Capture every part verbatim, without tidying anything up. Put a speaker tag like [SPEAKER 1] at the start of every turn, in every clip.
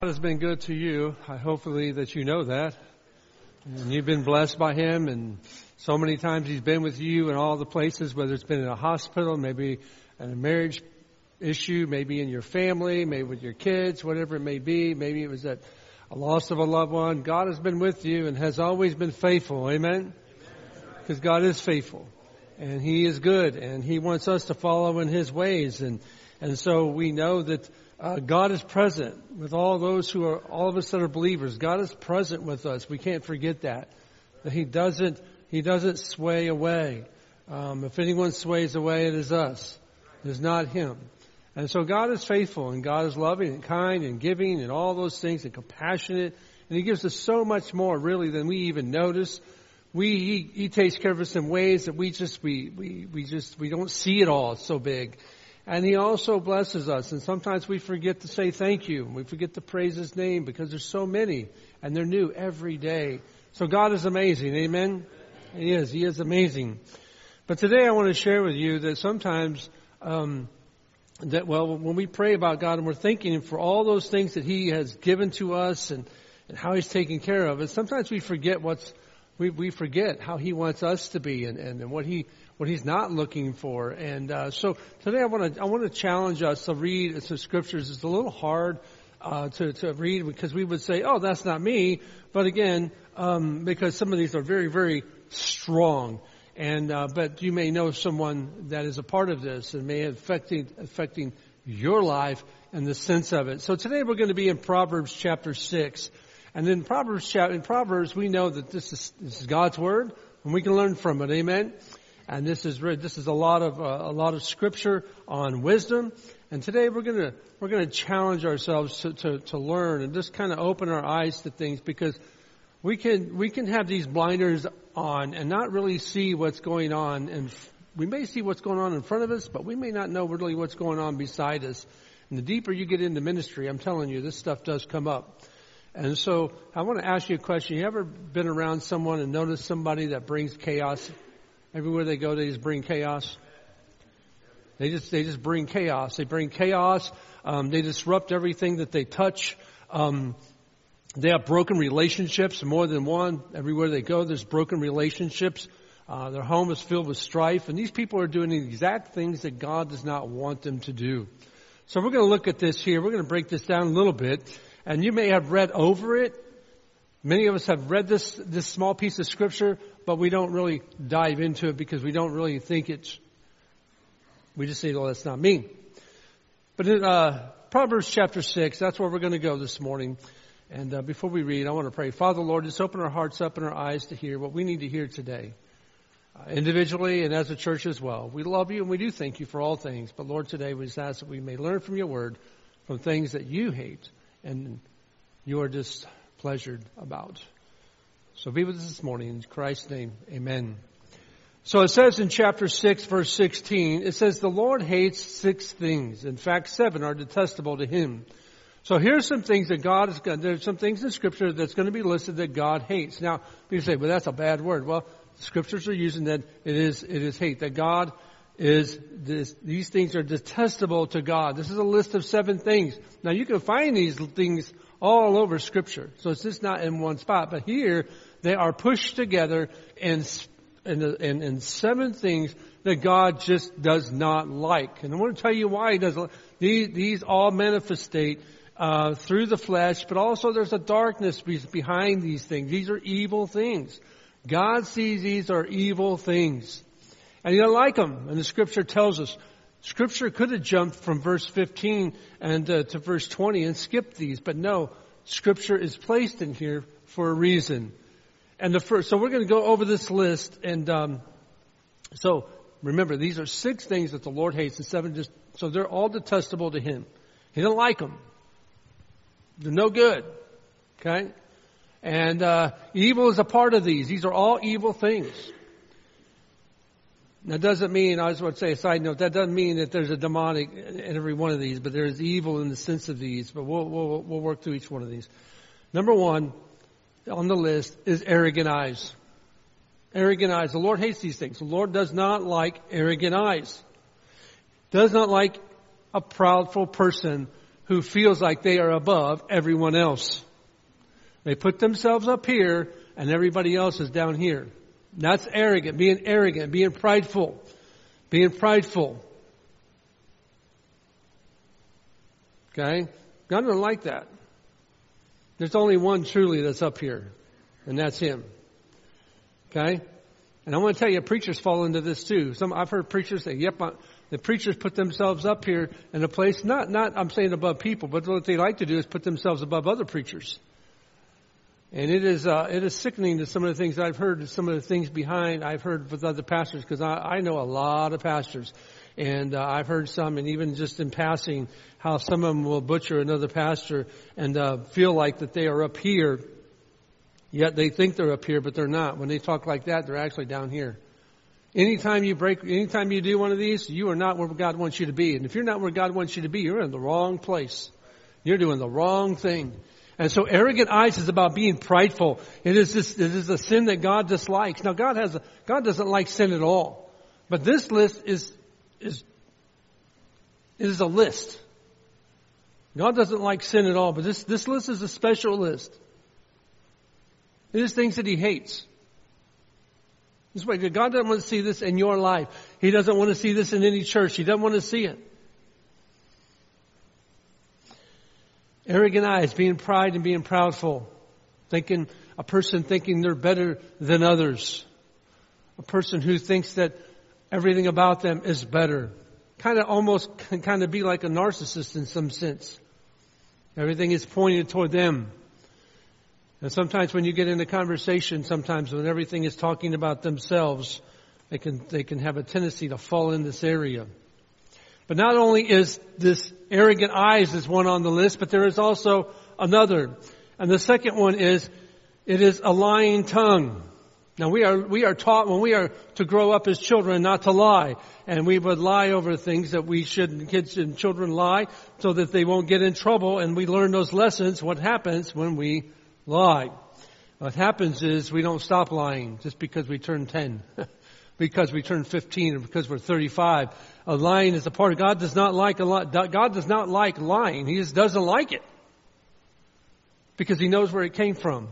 [SPEAKER 1] God has been good to you. I hopefully that you know that. And you've been blessed by Him, and so many times He's been with you in all the places, whether it's been in a hospital, maybe in a marriage issue, maybe in your family, maybe with your kids, whatever it may be. Maybe it was at a loss of a loved one. God has been with you and has always been faithful. Amen? Because God is faithful, and He is good, and He wants us to follow in His ways. And, and so we know that Uh, God is present with all those who are, all of us that are believers. God is present with us. We can't forget that. That He doesn't, He doesn't sway away. Um, if anyone sways away, it is us. It is not Him. And so God is faithful, and God is loving and kind and giving and all those things and compassionate. And He gives us so much more really than we even notice. We, He, He takes care of us in ways that we just, we, we, we just, we don't see it all. It's so big. And He also blesses us. And sometimes we forget to say thank you. We forget to praise His name because there's so many. And they're new every day. So God is amazing. Amen? He is. He is amazing. But today I want to share with you that sometimes, um, that well, when we pray about God and we're thanking Him for all those things that He has given to us and, and how He's taking care of us, sometimes we forget what's, we, we forget how He wants us to be and, and, and what He what He's not looking for. And uh, so today I want to I want to challenge us to read some scriptures. It's a little hard uh, to to read because we would say, "Oh, that's not me." But again, um, because some of these are very very strong, and uh, but you may know someone that is a part of this and may affecting affecting your life in the sense of it. So today we're going to be in Proverbs chapter six, and in Proverbs chapter in Proverbs we know that this is this is God's word, and we can learn from it. Amen. And this is this is a lot of uh, a lot of scripture on wisdom. And today we're gonna we're gonna challenge ourselves to, to, to learn and just kind of open our eyes to things, because we can we can have these blinders on and not really see what's going on. And we may see what's going on in front of us, but we may not know really what's going on beside us. And the deeper you get into ministry, I'm telling you, this stuff does come up. And so I want to ask you a question. You ever been around someone and noticed somebody that brings chaos? Everywhere they go, they just bring chaos. They just they just bring chaos. They bring chaos. Um, they disrupt everything that they touch. Um, they have broken relationships, more than one. Everywhere they go, there's broken relationships. Uh, their home is filled with strife. And these people are doing the exact things that God does not want them to do. So we're going to look at this here. We're going to break this down a little bit. And you may have read over it. Many of us have read this this small piece of scripture, but we don't really dive into it because we don't really think it's, we just say, well, that's not me. But in uh, Proverbs chapter six, that's where we're going to go this morning. And uh, before we read, I want to pray. Father, Lord, just open our hearts up and our eyes to hear what we need to hear today, uh, individually and as a church as well. We love you and we do thank you for all things. But Lord, today we just ask that we may learn from your word, from things that you hate and you are just pleasured about. So be with us this morning. In Christ's name, amen. So it says in chapter six, verse sixteen, it says, the Lord hates six things. In fact, seven are detestable to Him. So here's some things that God is going to, there's some things in Scripture that's going to be listed that God hates. Now, people say, well, that's a bad word. Well, the Scriptures are using that it is, it is hate, that God is, this, these things are detestable to God. This is a list of seven things. Now, you can find these things all over Scripture. So it's just not in one spot. But here, they are pushed together in, in, in, in seven things that God just does not like. And I want to tell you why He doesn't. These, these all manifestate uh, through the flesh, but also there's a darkness behind these things. These are evil things. God sees these are evil things. And He doesn't like them. And the Scripture tells us. Scripture could have jumped from verse fifteen and uh, to verse twenty and skipped these, but no, Scripture is placed in here for a reason. And the first, so we're going to go over this list, and um, so remember, these are six things that the Lord hates, and seven just so they're all detestable to Him. He doesn't like them. They're no good. Okay, and uh, evil is a part of these. These are all evil things. That doesn't mean, I just want to say a side note, that doesn't mean that there's a demonic in every one of these, but there is evil in the sense of these. But we'll, we'll, we'll work through each one of these. Number one on the list is arrogant eyes. Arrogant eyes. The Lord hates these things. The Lord does not like arrogant eyes. Does not like a proudful person who feels like they are above everyone else. They put themselves up here and everybody else is down here. That's arrogant, being arrogant, being prideful, being prideful. Okay? God doesn't like that. There's only one truly that's up here, and that's Him. Okay? And I want to tell you, preachers fall into this too. Some I've heard preachers say, yep, I, the preachers put themselves up here in a place, not, not, I'm saying above people, but what they like to do is put themselves above other preachers. And it is, uh, it is sickening to some of the things I've heard, some of the things behind I've heard with other pastors, because I, I know a lot of pastors. And uh, I've heard some, and even just in passing, how some of them will butcher another pastor and uh, feel like that they are up here, yet they think they're up here, but they're not. When they talk like that, they're actually down here. Anytime you break, anytime you do one of these, you are not where God wants you to be. And if you're not where God wants you to be, you're in the wrong place. You're doing the wrong thing. And so arrogant eyes is about being prideful. It is this, it is a sin that God dislikes. Now God has a, God doesn't like sin at all. But this list is, is, is a list. God doesn't like sin at all, but this, this list is a special list. It is things that He hates. This way, God doesn't want to see this in your life. He doesn't want to see this in any church. He doesn't want to see it. Arrogant eyes, being pride and being proudful. Thinking, a person thinking they're better than others. A person who thinks that everything about them is better. Kind of almost can kind of be like a narcissist in some sense. Everything is pointed toward them. And sometimes when you get into conversation, sometimes when everything is talking about themselves, they can, they can have a tendency to fall in this area. But not only is this arrogant eyes is one on the list, but there is also another. And the second one is, it is a lying tongue. Now we are, we are taught when we are to grow up as children not to lie. And we would lie over things that we shouldn't, kids and children lie so that they won't get in trouble. And we learn those lessons. What happens when we lie? What happens is we don't stop lying just because we turn ten, because we turn fifteen, or because we're thirty-five. A lying is a part of God. Does not like a lie. God does not like lying. He just doesn't like it because He knows where it came from.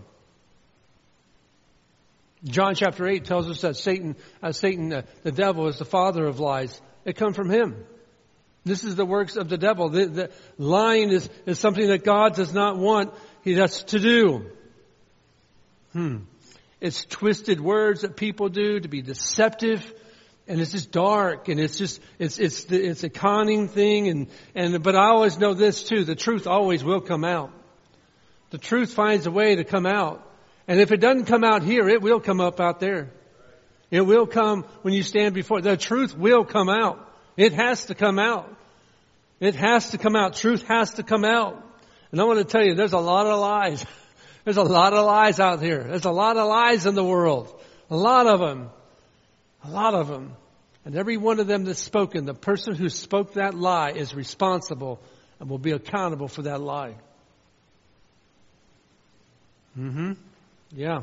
[SPEAKER 1] John chapter eight tells us that Satan, uh, Satan, uh, the devil, is the father of lies. It comes from him. This is the works of the devil. The, the lying is, is something that God does not want He us to do. Hmm. It's twisted words that people do to be deceptive, and it's just dark, and it's just it's it's it's a conning thing, and and but I always know this too: the truth always will come out. The truth finds a way to come out. And if it doesn't come out here, it will come up out there. It will come when you stand before. The truth will come out. It has to come out. It has to come out. Truth has to come out. And I want to tell you, there's a lot of lies. There's a lot of lies out here. There's a lot of lies in the world. A lot of them. A lot of them. And every one of them that's spoken, the person who spoke that lie is responsible and will be accountable for that lie. Mm-hmm. Yeah.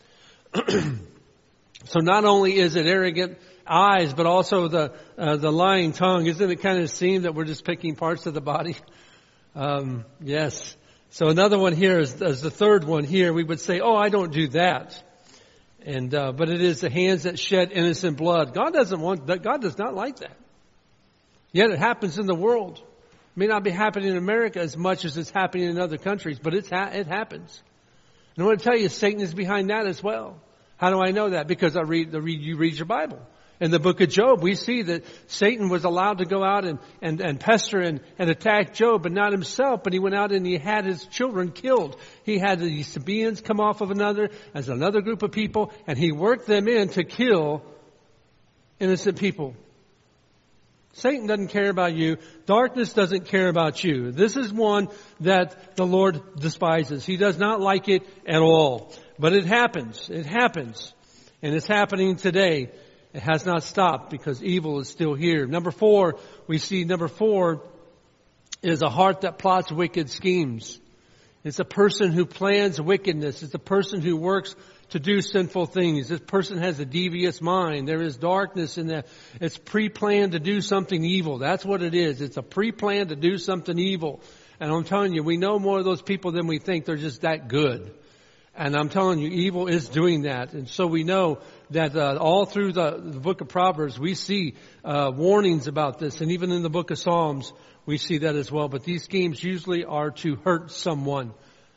[SPEAKER 1] So not only is it arrogant eyes, but also the uh, the lying tongue. Isn't it kind of seem that we're just picking parts of the body? Um, yes. So another one here is, is the third one here. We would say, "Oh, I don't do that," and uh, but it is the hands that shed innocent blood. God doesn't want that. God does not like that. Yet it happens in the world. It may not be happening in America as much as it's happening in other countries, but it's ha- it happens. And I want to tell you, Satan is behind that as well. How do I know that? Because I read, the read you read your Bible. In the book of Job, we see that Satan was allowed to go out and, and, and pester and, and attack Job, but not himself. But he went out and he had his children killed. He had the Sabaeans come off of another, as another group of people, and he worked them in to kill innocent people. Satan doesn't care about you. Darkness doesn't care about you. This is one that the Lord despises. He does not like it at all. But it happens. It happens. And it's happening today. It has not stopped because evil is still here. Number four, we see number four is a heart that plots wicked schemes. It's a person who plans wickedness. It's a person who works to do sinful things. This person has a devious mind. There is darkness in that. It's pre-planned to do something evil. That's what it is. It's a pre-plan to do something evil. And I'm telling you, we know more of those people than we think. They're just that good. And I'm telling you, evil is doing that. And so we know that uh, all through the, the book of Proverbs, we see uh, warnings about this. And even in the book of Psalms, we see that as well. But these schemes usually are to hurt someone.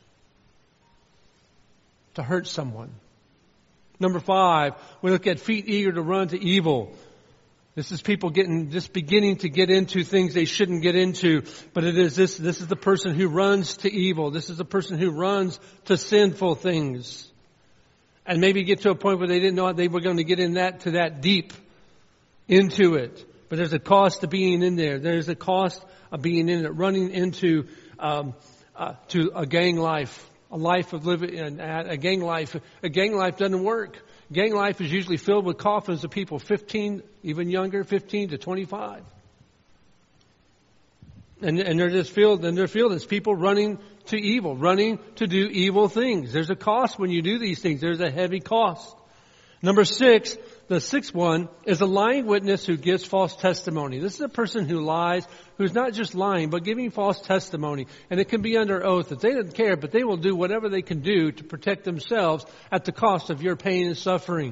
[SPEAKER 1] To hurt someone. Number five, we look at feet eager to run to evil. This is people getting, just beginning to get into things they shouldn't get into. But it is this, this is the person who runs to evil. This is the person who runs to sinful things. And maybe get to a point where they didn't know they were going to get in that, to that deep into it. But there's a cost to being in there. There's a cost of being in it, running into, um, uh, to a gang life. A life of living, a gang life. A gang life doesn't work. Gang life is usually filled with coffins of people fifteen, even younger, fifteen to twenty-five. And, and they're just filled, and they're filled as people running to evil, running to do evil things. There's a cost when you do these things. There's a heavy cost. Number six, the sixth one is a lying witness who gives false testimony. This is a person who lies, who's not just lying, but giving false testimony. And it can be under oath that they don't care, but they will do whatever they can do to protect themselves at the cost of your pain and suffering.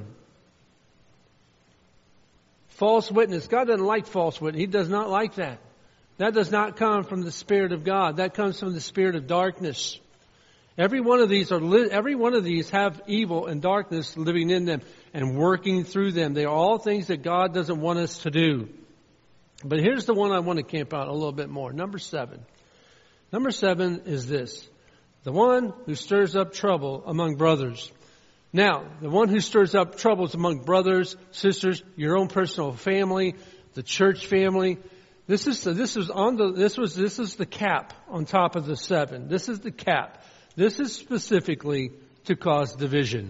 [SPEAKER 1] False witness. God doesn't like false witness. He does not like that. That does not come from the Spirit of God. That comes from the spirit of darkness. Every one of these are, li- every one of these have evil and darkness living in them and working through them. They are all things that God doesn't want us to do. But here's the one I want to camp out a little bit more. Number seven. Number seven is this. The one who stirs up trouble among brothers. Now, the one who stirs up troubles among brothers, sisters, your own personal family, the church family. This is, this is on the, this was, this is the cap on top of the seven. This is the cap. This is specifically to cause division.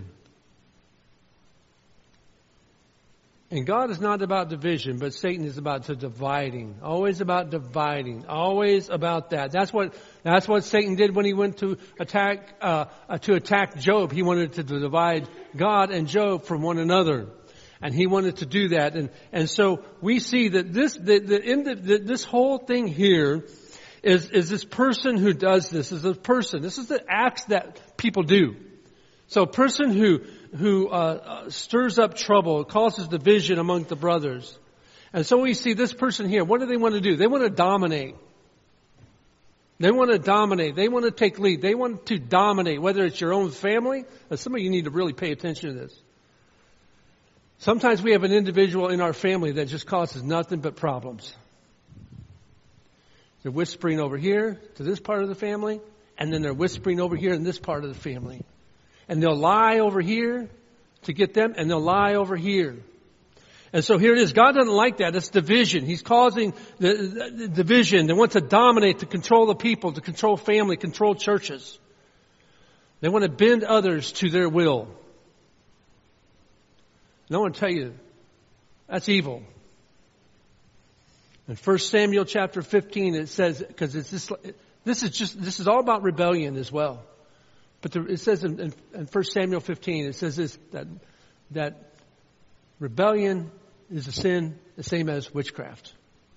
[SPEAKER 1] And God is not about division, but Satan is about to dividing. Always about dividing. Always about that. That's what that's what Satan did when he went to attack uh, uh, to attack Job. He wanted to divide God and Job from one another, and he wanted to do that. And and so we see that this the, the, in the, the this whole thing here. Is, is this person who does this, is a person. This is the acts that people do. So a person who, who, uh, uh, stirs up trouble, causes division among the brothers. And so we see this person here. What do they want to do? They want to dominate. They want to dominate. They want to take lead. They want to dominate, whether it's your own family. Now, some of you need to really pay attention to this. Sometimes we have an individual in our family that just causes nothing but problems. They're whispering over here to this part of the family, and then they're whispering over here in this part of the family. And they'll lie over here to get them, and they'll lie over here. And so here it is. God doesn't like that. It's division. He's causing the, the, the division. They want to dominate, to control the people, to control family, control churches. They want to bend others to their will. And I want to tell you, that's evil. In First Samuel chapter fifteen, it says, because it's this, this is just, this is all about rebellion as well. But the, it says in, in, in First Samuel fifteen, it says this, that, that rebellion is a sin the same as witchcraft.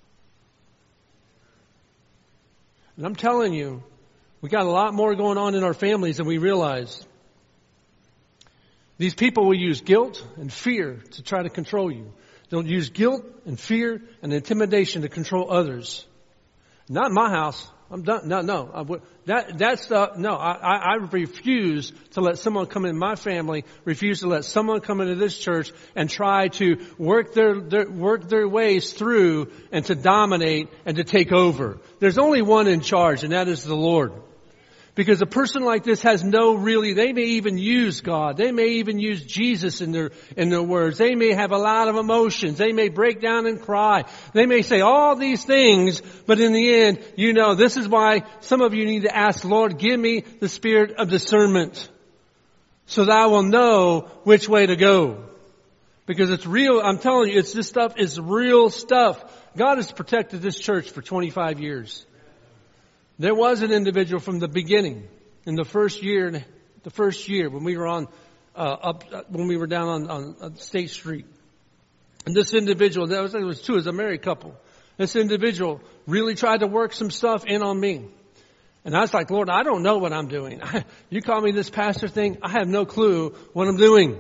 [SPEAKER 1] And I'm telling you, we got a lot more going on in our families than we realize. These people will use guilt and fear to try to control you. They'll use guilt and fear and intimidation to control others. Not in my house. I'm done. No, no. That, that's the, no, I, I refuse to let someone come in my family, refuse to let someone come into this church and try to work their, their, work their ways through and to dominate and to take over. There's only one in charge, and that is the Lord. Because a person like this has no really, they may even use God. They may even use Jesus in their, in their words. They may have a lot of emotions. They may break down and cry. They may say all these things, but in the end, you know, this is why some of you need to ask, Lord, give me the spirit of discernment so that I will know which way to go. Because it's real, I'm telling you, it's this stuff is real stuff. God has protected this church for twenty-five years. There was an individual from the beginning, in the first year, the first year when we were on, uh, up, when we were down on, on, on State Street. And this individual, that was, it was two, it was a married couple. This individual really tried to work some stuff in on me. And I was like, Lord, I don't know what I'm doing. You call me this pastor thing, I have no clue what I'm doing.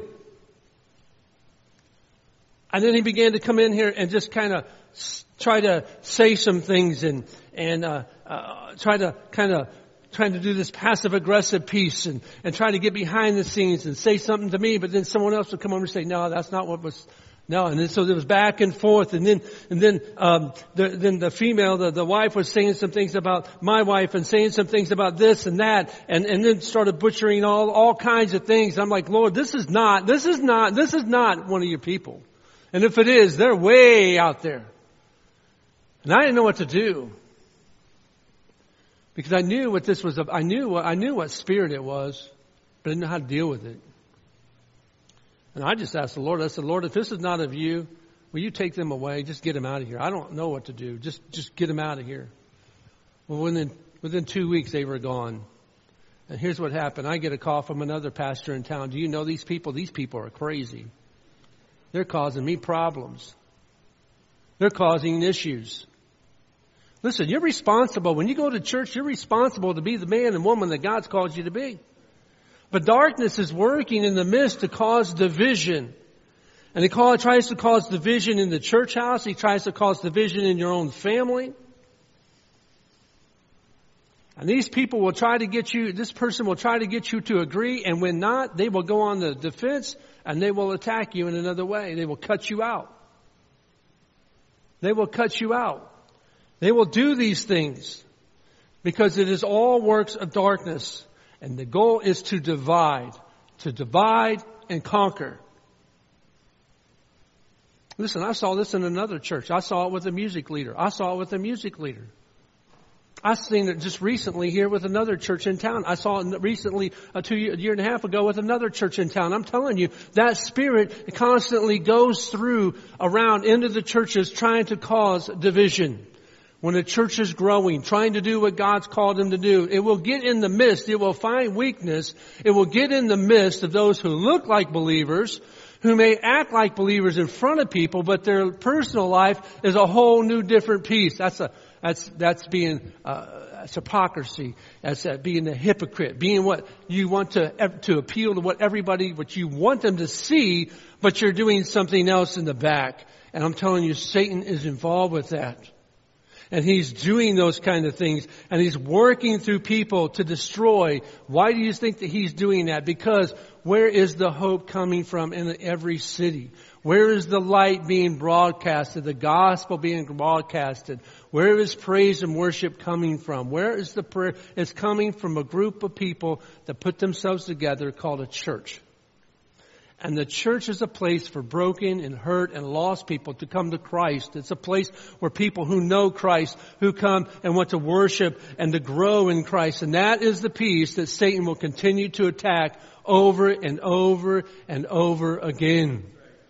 [SPEAKER 1] And then he began to come in here and just kind of try to say some things and and uh, uh, try to kind of trying to do this passive aggressive piece and and try to get behind the scenes and say something to me, but then someone else would come over and say, no, that's not what was. No, and then, so there was back and forth, and then and then um, the, then the female, the, the wife, was saying some things about my wife and saying some things about this and that, and and then started butchering all all kinds of things. I'm like, Lord, this is not, this is not, this is not one of your people, and if it is, they're way out there. And I didn't know what to do because I knew what this was. I knew what I knew what spirit it was, but I didn't know how to deal with it. And I just asked the Lord, I said, Lord, if this is not of you, will you take them away? Just get them out of here. I don't know what to do. Just just get them out of here. Well, within, within two weeks, they were gone. And here's what happened. I get a call from another pastor in town. Do you know these people? These people are crazy. They're causing me problems. They're causing issues. Listen, you're responsible. When you go to church, you're responsible to be the man and woman that God's called you to be. But darkness is working in the midst to cause division. And he call, tries to cause division in the church house. He tries to cause division in your own family. And these people will try to get you, this person will try to get you to agree. And when not, they will go on the defense and they will attack you in another way. They will cut you out. They will cut you out. They will do these things because it is all works of darkness. And the goal is to divide, to divide and conquer. Listen, I saw this in another church. I saw it with a music leader. I saw it with a music leader. I've seen it just recently here with another church in town. I saw it recently, uh, two year, a year and a half ago, with another church in town. I'm telling you, that spirit constantly goes through around into the churches trying to cause division. When a church is growing, trying to do what God's called them to do, it will get in the midst, it will find weakness, it will get in the midst of those who look like believers, who may act like believers in front of people, but their personal life is a whole new different piece. That's a, that's, that's being, uh, that's hypocrisy. That's uh, being a hypocrite, being what you want to, to appeal to what everybody, what you want them to see, but you're doing something else in the back. And I'm telling you, Satan is involved with that. And he's doing those kind of things. And he's working through people to destroy. Why do you think that he's doing that? Because where is the hope coming from in every city? Where is the light being broadcasted? The gospel being broadcasted? Where is praise and worship coming from? Where is the prayer? It's coming from a group of people that put themselves together called a church. And the church is a place for broken and hurt and lost people to come to Christ. It's a place where people who know Christ, who come and want to worship and to grow in Christ. And that is the piece that Satan will continue to attack over and over and over again.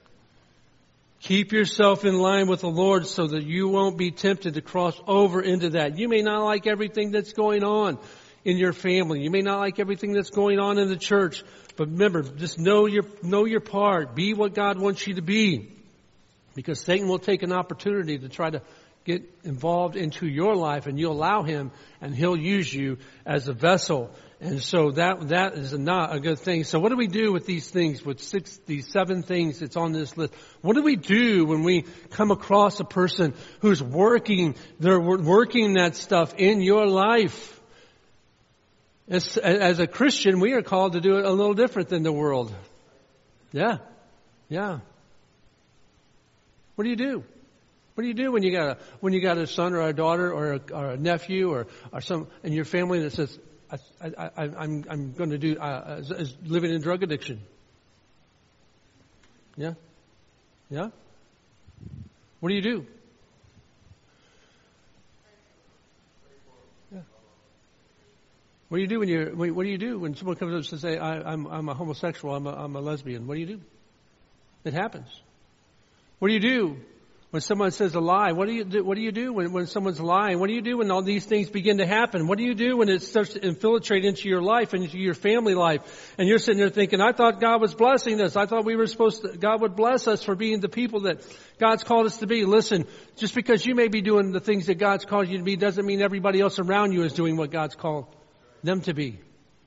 [SPEAKER 1] Keep yourself in line with the Lord so that you won't be tempted to cross over into that. You may not like everything that's going on in your family. You may not like everything that's going on in the church. But remember, just know your, know your part. Be what God wants you to be. Because Satan will take an opportunity to try to get involved into your life, and you allow him, and he'll use you as a vessel. And so that, that is not a good thing. So what do we do with these things, with six, these seven things that's on this list? What do we do when we come across a person who's working, they're working that stuff in your life? As, as a Christian, we are called to do it a little different than the world. Yeah. Yeah. What do you do? What do you do when you got a, when you got a son or a daughter or a, or a nephew or, or some in your family that says, I, I, I, I'm, I'm going to do, uh, is, is living in drug addiction? Yeah. Yeah. What do you do? What do you do when you what do you do when someone comes up and says, I, I'm I'm a homosexual, I'm a, I'm a lesbian? What do you do? It happens. What do you do When someone says a lie, what do you do? What do you do when, when someone's lying? What do you do when all these things begin to happen? What do you do when it starts to infiltrate into your life and into your family life? And you're sitting there thinking, I thought God was blessing us. I thought we were supposed to, God would bless us for being the people that God's called us to be. Listen, just because you may be doing the things that God's called you to be doesn't mean everybody else around you is doing what God's called them to be.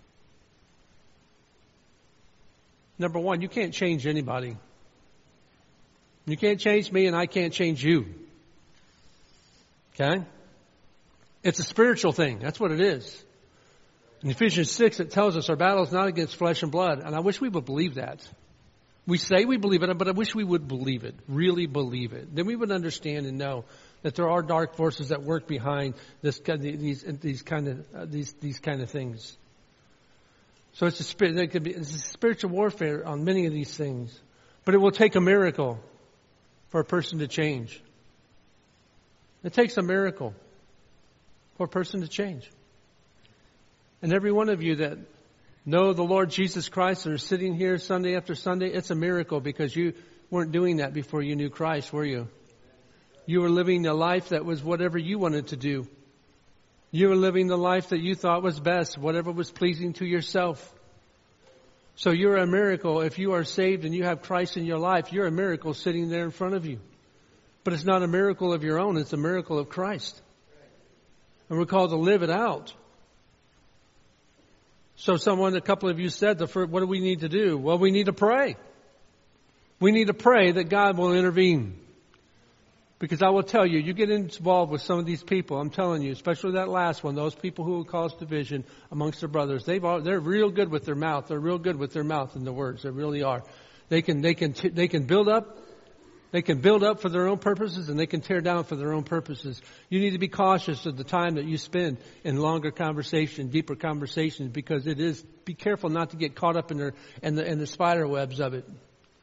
[SPEAKER 1] Number one, you can't change anybody. You can't change me and I can't change you. Okay? It's a spiritual thing. That's what it is. In Ephesians six, it tells us our battle is not against flesh and blood. And I wish we would believe that. We say we believe it, but I wish we would believe it. Really believe it. Then we would understand and know that there are dark forces that work behind this, these, these kind of, uh, these, these kind of things. So it's a spirit, it could be, it's a spiritual warfare on many of these things. But it will take a miracle for a person to change. It takes a miracle for a person to change. And every one of you that know the Lord Jesus Christ and are sitting here Sunday after Sunday, it's a miracle because you weren't doing that before you knew Christ, were you? You were living a life that was whatever you wanted to do. You were living the life that you thought was best, whatever was pleasing to yourself. So you're a miracle. If you are saved and you have Christ in your life, you're a miracle sitting there in front of you. But it's not a miracle of your own. It's a miracle of Christ. And we're called to live it out. So someone, a couple of you said, the first, what do we need to do? Well, we need to pray. We need to pray that God will intervene. Because I will tell you, you get involved with some of these people, I'm telling you, especially that last one, those people who will cause division amongst their brothers, they've all, they're real good with their mouth. They're real good with their mouth and the words. They really are. They can, they can, they can build up, they can build up for their own purposes and they can tear down for their own purposes. You need to be cautious of the time that you spend in longer conversation, deeper conversations, because it is, be careful not to get caught up in their, in the, in the spider webs of it.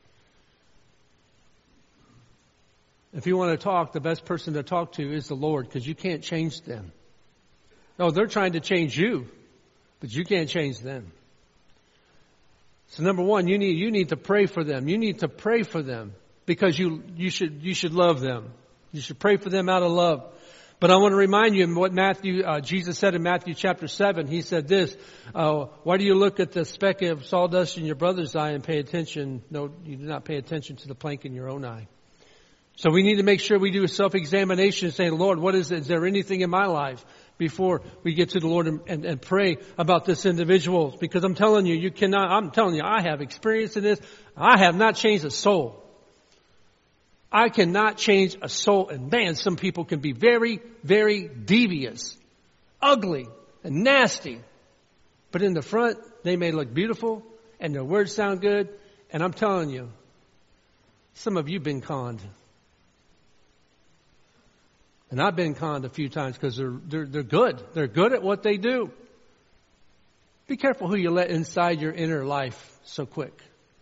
[SPEAKER 1] If you want to talk, the best person to talk to is the Lord, because you can't change them. No, they're trying to change you, but you can't change them. So number one, you need you need to pray for them. You need to pray for them because you you should you should love them. You should pray for them out of love. But I want to remind you of what Matthew uh, Jesus said in Matthew chapter seven. He said this: uh, "Why do you look at the speck of sawdust in your brother's eye and pay attention? No, you do not pay attention to the plank in your own eye." So we need to make sure we do a self-examination and say, Lord, what is it? Is there anything in my life before we get to the Lord and, and, and pray about this individual? Because I'm telling you, you cannot, I'm telling you, I have experience in this. I have not changed a soul. I cannot change a soul. And man, some people can be very, very devious, ugly, and nasty. But in the front, they may look beautiful and their words sound good. And I'm telling you, some of you have been conned. And I've been conned a few times because they're, they're, they're good. They're good at what they do. Be careful who you let inside your inner life so quick.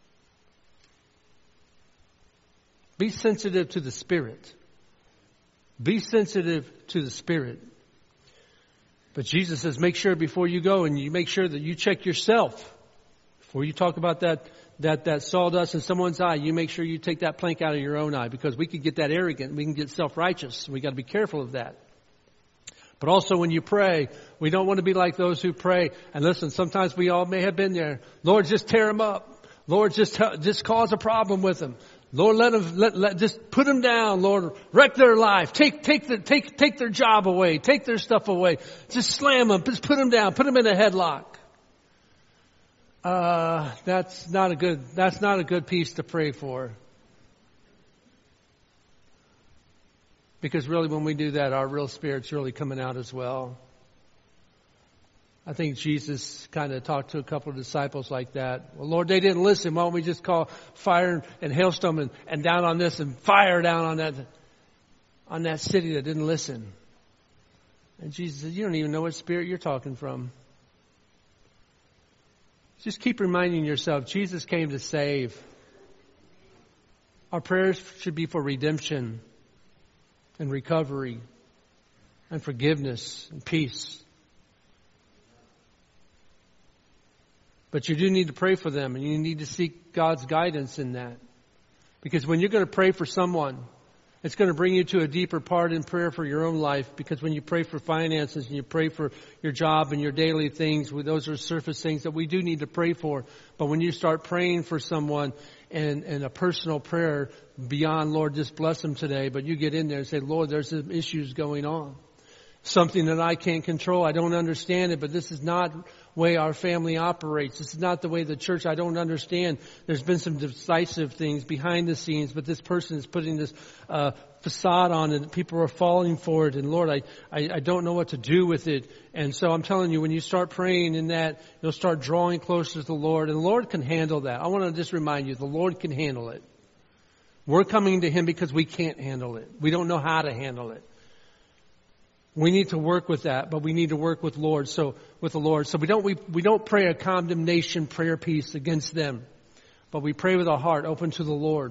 [SPEAKER 1] Be sensitive to the Spirit. Be sensitive to the Spirit. But Jesus says, make sure before you go and you make sure that you check yourself. Before you talk about that that that sawdust in someone's eye, you make sure you take that plank out of your own eye, because we could get that arrogant. We can get self-righteous. We got to be careful of that. But also when you pray, we don't want to be like those who pray. And listen, sometimes we all may have been there. Lord, just tear them up. Lord, just just cause a problem with them. Lord, let them let, let just put them down. Lord, wreck their life. Take take the take take their job away. Take their stuff away. Just slam them. Just put them down. Put them in a headlock. Uh, that's not a good, that's not a good piece to pray for. Because really when we do that, our real spirit's really coming out as well. I think Jesus kind of talked to a couple of disciples like that. Well, Lord, they didn't listen. Why don't we just call fire and hailstorm and, and down on this and fire down on that, on that city that didn't listen? And Jesus said, you don't even know what spirit you're talking from. Just keep reminding yourself, Jesus came to save. Our prayers should be for redemption and recovery and forgiveness and peace. But you do need to pray for them, and you need to seek God's guidance in that. Because when you're going to pray for someone, It's going to bring you to a deeper part in prayer for your own life, because when you pray for finances and you pray for your job and your daily things, those are surface things that we do need to pray for. But when you start praying for someone and, and a personal prayer beyond, Lord, just bless them today, but you get in there and say, Lord, there's some issues going on. Something that I can't control. I don't understand it, but this is not the way our family operates. This is not the way the church, I don't understand. There's been some decisive things behind the scenes, but this person is putting this uh, facade on and people are falling for it. And Lord, I, I, I don't know what to do with it. And so I'm telling you, when you start praying in that, you'll start drawing closer to the Lord. And the Lord can handle that. I want to just remind you, the Lord can handle it. We're coming to Him because we can't handle it. We don't know how to handle it. We need to work with that, but we need to work with Lord. So with the Lord. So we don't we, we don't pray a condemnation prayer piece against them, but we pray with our heart open to the Lord.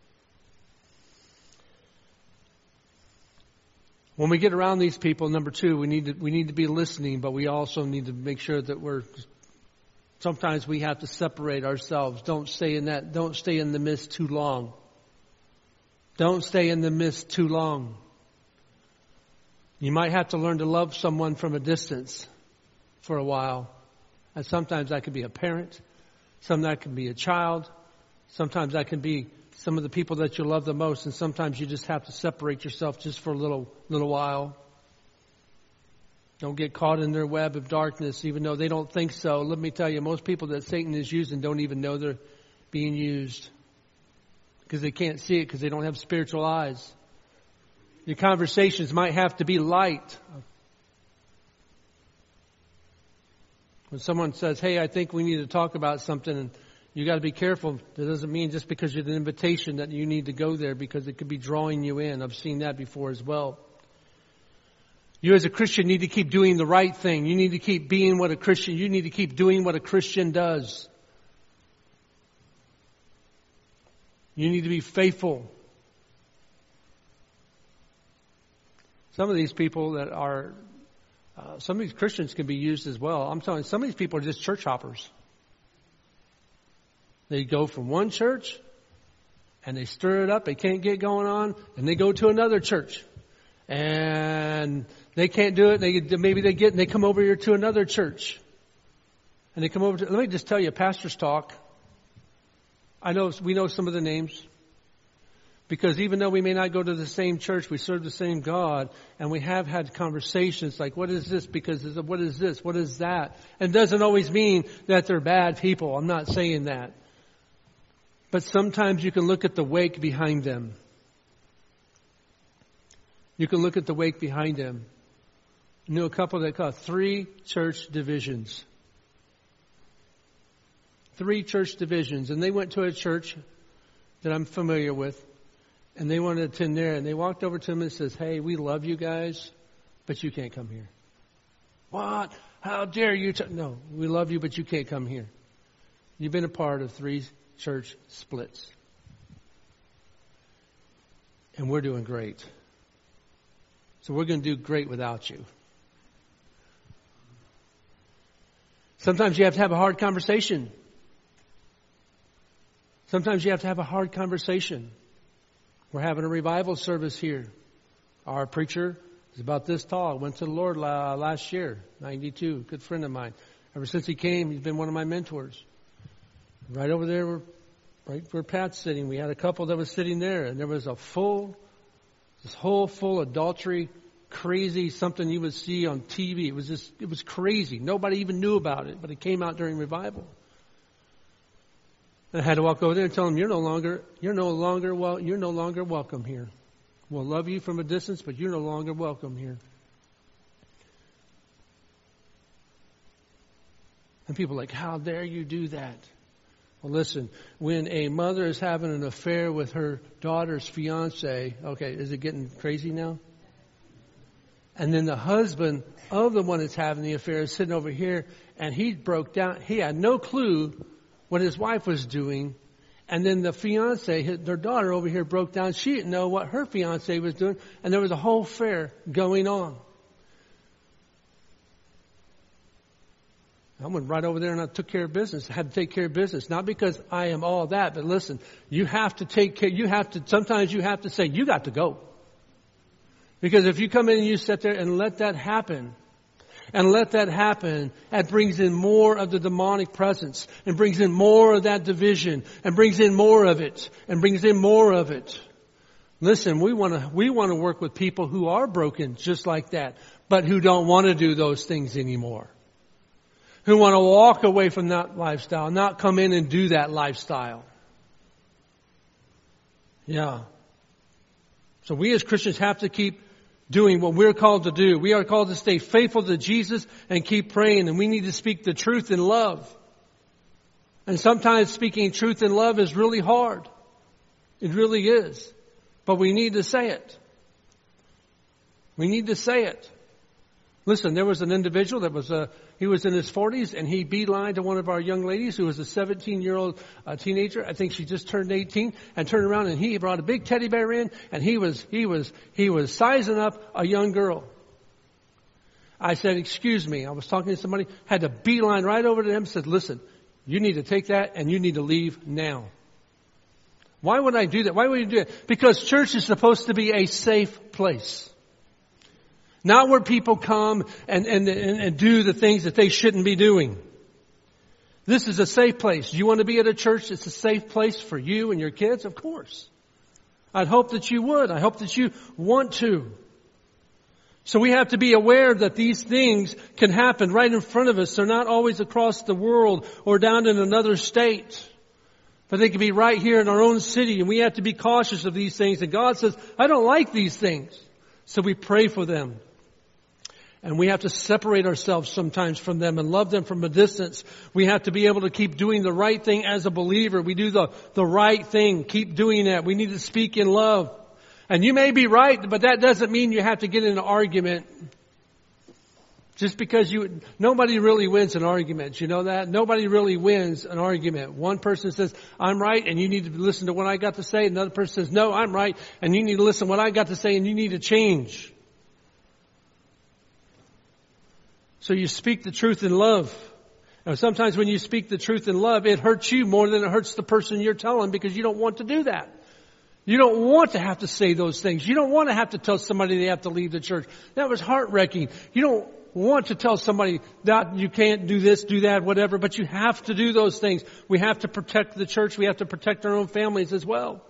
[SPEAKER 1] When we get around these people, number two, we need to we need to be listening, but we also need to make sure that we're. Sometimes we have to separate ourselves. Don't stay in that. Don't stay in the mist too long. Don't stay in the mist too long. You might have to learn to love someone from a distance for a while. And sometimes that could be a parent. Sometimes that can be a child. Sometimes that can be some of the people that you love the most. And sometimes you just have to separate yourself just for a little, little while. Don't get caught in their web of darkness, even though they don't think so. Let me tell you, most people that Satan is using don't even know they're being used, because they can't see it because they don't have spiritual eyes. Your conversations might have to be light. When someone says, hey, I think we need to talk about something, and you got to be careful. That doesn't mean just because you're an invitation that you need to go there, because it could be drawing you in. I've seen that before as well. You as a Christian need to keep doing the right thing. You need to keep being what a Christian, you need to keep doing what a Christian does. You need to be faithful. Some of these people that are, uh, some of these Christians can be used as well. I'm telling you, some of these people are just church hoppers. They go from one church and they stir it up. They can't get going on, and they go to another church and they can't do it. They maybe they get and they come over here to another church, and they come over to. Let me just tell you, pastors talk. I know we know some of the names. Because even though we may not go to the same church, we serve the same God, and we have had conversations like, what is this? Because what is this? What is that? And it doesn't always mean that they're bad people. I'm not saying that. But sometimes you can look at the wake behind them. You can look at the wake behind them. I knew a couple that called three church divisions. Three church divisions. And they went to a church that I'm familiar with. And they wanted to attend there, and they walked over to him and says, hey, we love you guys, but you can't come here. What? How dare you? T-? No, we love you, but you can't come here. You've been a part of three church splits. And we're doing great. So we're going to do great without you. Sometimes you have to have a hard conversation. Sometimes you have to have a hard conversation. We're having a revival service here. Our preacher is about this tall. Went to the Lord last year, ninety-two. Good friend of mine. Ever since he came, he's been one of my mentors. Right over there, where, right where Pat's sitting, we had a couple that was sitting there, and there was a full, this whole full adultery, crazy something you would see on T V. It was just, it was crazy. Nobody even knew about it, but it came out during revival. And I had to walk over there and tell them, you're no longer, you're no longer, well, you're no longer welcome here. We'll love you from a distance, but you're no longer welcome here. And people are like, how dare you do that? Well, listen, when a mother is having an affair with her daughter's fiance, okay, is it getting crazy now? And then the husband of the one that's having the affair is sitting over here, and he broke down. He had no clue what his wife was doing. And then the fiance, their daughter over here, broke down. She didn't know what her fiance was doing. And there was a whole affair going on. I went right over there and I took care of business. I had to take care of business. Not because I am all that, but listen, you have to take care, you have to, sometimes you have to say, you got to go. Because if you come in and you sit there and let that happen, and let that happen, that brings in more of the demonic presence, and brings in more of that division, and brings in more of it, and brings in more of it. Listen, we want to, we want to work with people who are broken just like that, but who don't want to do those things anymore. Who want to walk away from that lifestyle, not come in and do that lifestyle. Yeah. So we as Christians have to keep doing what we're called to do. We are called to stay faithful to Jesus and keep praying. And we need to speak the truth in love. And sometimes speaking truth in love is really hard. It really is. But we need to say it. We need to say it. Listen, there was an individual that was a, he was in his forties and he beelined to one of our young ladies who was a seventeen-year-old uh, teenager. I think she just turned eighteen, and turned around and he brought a big teddy bear in, and he was, he was, he was sizing up a young girl. I said, excuse me. I was talking to somebody, had to beeline right over to him, said, listen, you need to take that and you need to leave now. Why would I do that? Why would you do it? Because church is supposed to be a safe place. Not where people come and, and, and, and do the things that they shouldn't be doing. This is a safe place. Do you want to be at a church that's a safe place for you and your kids? Of course. I'd hope that you would. I hope that you want to. So we have to be aware that these things can happen right in front of us. They're not always across the world or down in another state. But they can be right here in our own city, and we have to be cautious of these things. And God says, I don't like these things. So we pray for them. And we have to separate ourselves sometimes from them and love them from a distance. We have to be able to keep doing the right thing as a believer. We do the, the right thing. Keep doing that. We need to speak in love. And you may be right, but that doesn't mean you have to get in an argument. Just because you, nobody really wins an argument. You know that? Nobody really wins an argument. One person says, I'm right, and you need to listen to what I got to say. Another person says, no, I'm right, and you need to listen to what I got to say, and you need to change. So you speak the truth in love. And sometimes when you speak the truth in love, it hurts you more than it hurts the person you're telling, because you don't want to do that. You don't want to have to say those things. You don't want to have to tell somebody they have to leave the church. That was heart-wrenching. You don't want to tell somebody that you can't do this, do that, whatever, but you have to do those things. We have to protect the church. We have to protect our own families as well.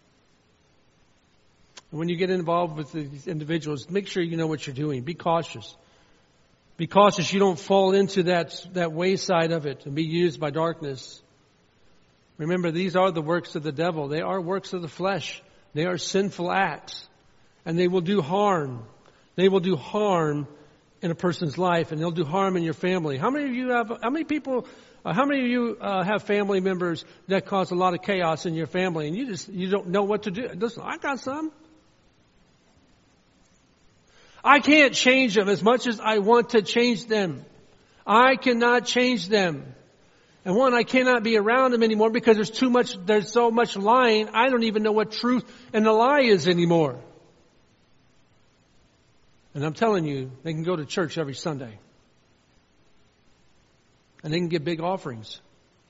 [SPEAKER 1] And when you get involved with these individuals, make sure you know what you're doing. Be cautious. Be cautious you don't fall into that, that wayside of it and be used by darkness. Remember, these are the works of the devil. They are works of the flesh. They are sinful acts. And they will do harm. They will do harm in a person's life, and they'll do harm in your family. How many of you have, how many people, uh, how many of you uh, have family members that cause a lot of chaos in your family, and you just, you don't know what to do? Listen, I got some. I can't change them as much as I want to change them. I cannot change them. And one, I cannot be around them anymore because there's too much, there's so much lying. I don't even know what truth and a lie is anymore. And I'm telling you, they can go to church every Sunday. And they can give big offerings.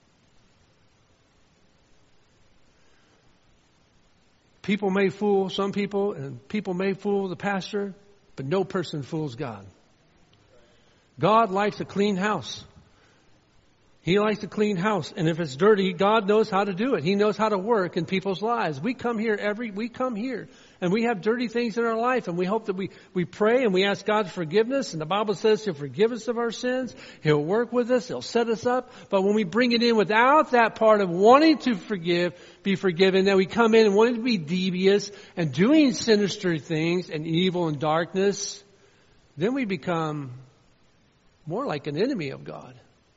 [SPEAKER 1] People may fool some people, and people may fool the pastor, but no person fools God. God likes a clean house. He likes a clean house. And if it's dirty, God knows how to do it. He knows how to work in people's lives. We come here every, we come here and we have dirty things in our life, and we hope that we, we pray and we ask God forgiveness. And the Bible says He'll forgive us of our sins. He'll work with us. He'll set us up. But when we bring it in without that part of wanting to forgive, be forgiven, then we come in and wanting to be devious and doing sinister things and evil and darkness, then we become more like an enemy of God.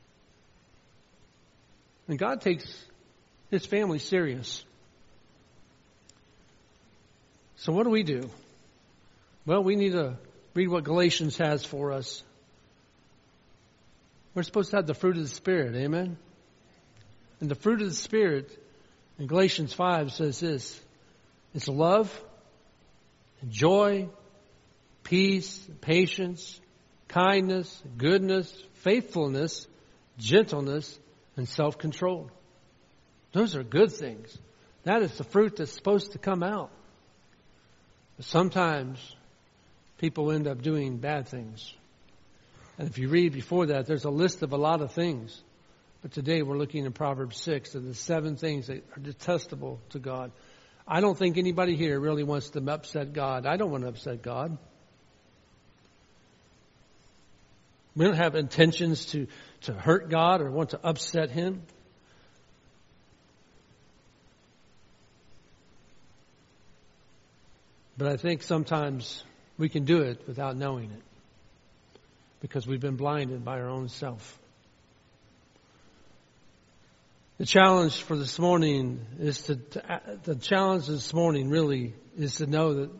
[SPEAKER 1] And God takes His family serious. So what do we do? Well, we need to read what Galatians has for us. We're supposed to have the fruit of the Spirit. Amen? And the fruit of the Spirit in Galatians five says this. It's love, and joy, peace, patience, kindness, goodness, faithfulness, gentleness, and self-control. Those are good things. That is the fruit that's supposed to come out. But sometimes people end up doing bad things. And if you read before that, there's a list of a lot of things. But today we're looking at Proverbs six and the seven things that are detestable to God. I don't think anybody here really wants to upset God. I don't want to upset God. We don't have intentions to, to hurt God or want to upset Him. But I think sometimes we can do it without knowing it, because we've been blinded by our own self. The challenge for this morning is to, to the challenge this morning really is to know that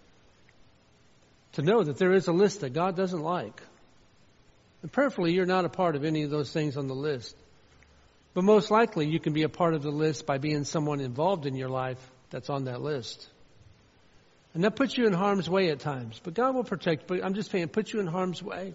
[SPEAKER 1] to know that there is a list that God doesn't like. And prayerfully, you're not a part of any of those things on the list. But most likely, you can be a part of the list by being someone involved in your life that's on that list. And that puts you in harm's way at times. But God will protect. But I'm just saying, put you in harm's way.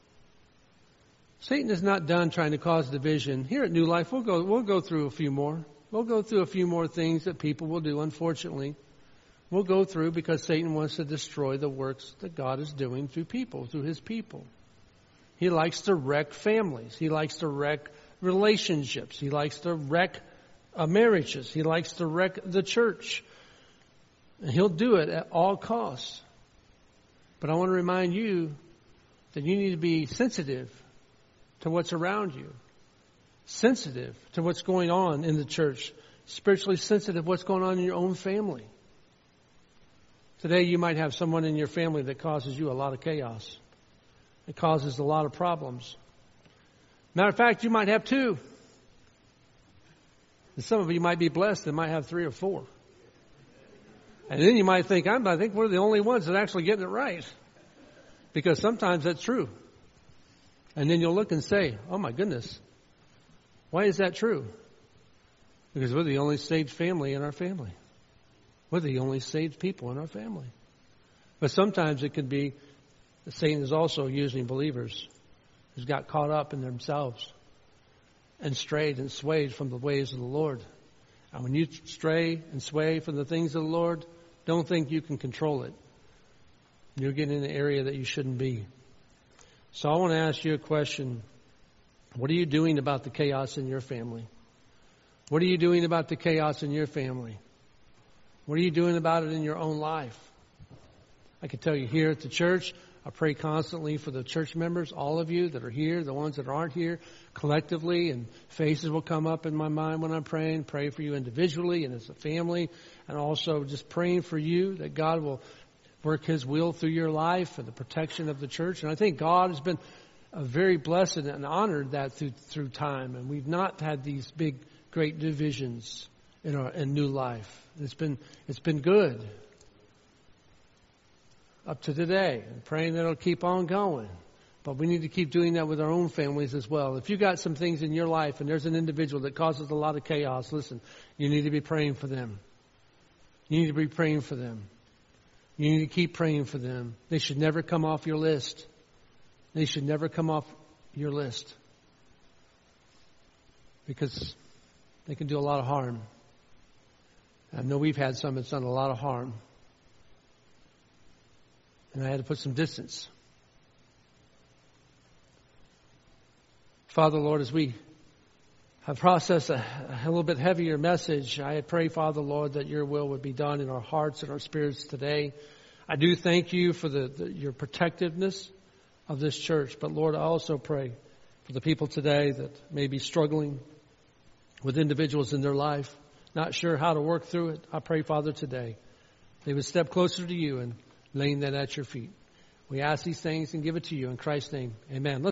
[SPEAKER 1] Satan is not done trying to cause division. Here at New Life, we'll go, we'll go through a few more. We'll go through a few more things that people will do, unfortunately. We'll go through because Satan wants to destroy the works that God is doing through people, through His people. He likes to wreck families. He likes to wreck relationships. He likes to wreck uh, marriages. He likes to wreck the church. And he'll do it at all costs. But I want to remind you that you need to be sensitive to what's around you. Sensitive to what's going on in the church. Spiritually sensitive to what's going on in your own family. Today you might have someone in your family that causes you a lot of chaos. It causes a lot of problems. Matter of fact, you might have two. And some of you might be blessed and might have three or four. And then you might think, I'm, I think we're the only ones that are actually getting it right. Because sometimes that's true. And then you'll look and say, oh my goodness, why is that true? Because we're the only saved family in our family. We're the only saved people in our family. But sometimes it could be that Satan is also using believers who's got caught up in themselves and strayed and swayed from the ways of the Lord. And when you stray and sway from the things of the Lord, don't think you can control it. You're getting in an area that you shouldn't be. So I want to ask you a question. What are you doing about the chaos in your family? What are you doing about the chaos in your family? What are you doing about it in your own life? I can tell you here at the church, I pray constantly for the church members, all of you that are here, the ones that aren't here, collectively, and faces will come up in my mind when I'm praying. Pray for you individually and as a family, and also just praying for you that God will work His will through your life and the protection of the church. And I think God has been uh, very blessed and honored that through through time, and we've not had these big, great divisions in our in New Life. It's been it's been good up to today, and praying that it'll keep on going. But we need to keep doing that with our own families as well. If you got some things in your life and there's an individual that causes a lot of chaos, listen, you need to be praying for them. You need to be praying for them. You need to keep praying for them. They should never come off your list. They should never come off your list. Because they can do a lot of harm. I know we've had some that's done a lot of harm. And I had to put some distance. Father, Lord, as we have processed a, a little bit heavier message, I pray, Father, Lord, that your will would be done in our hearts and our spirits today. I do thank you for the, the, your protectiveness of this church. But, Lord, I also pray for the people today that may be struggling with individuals in their life, not sure how to work through it. I pray, Father, today they would step closer to you and laying that at your feet. We ask these things and give it to you in Christ's name. Amen. Let's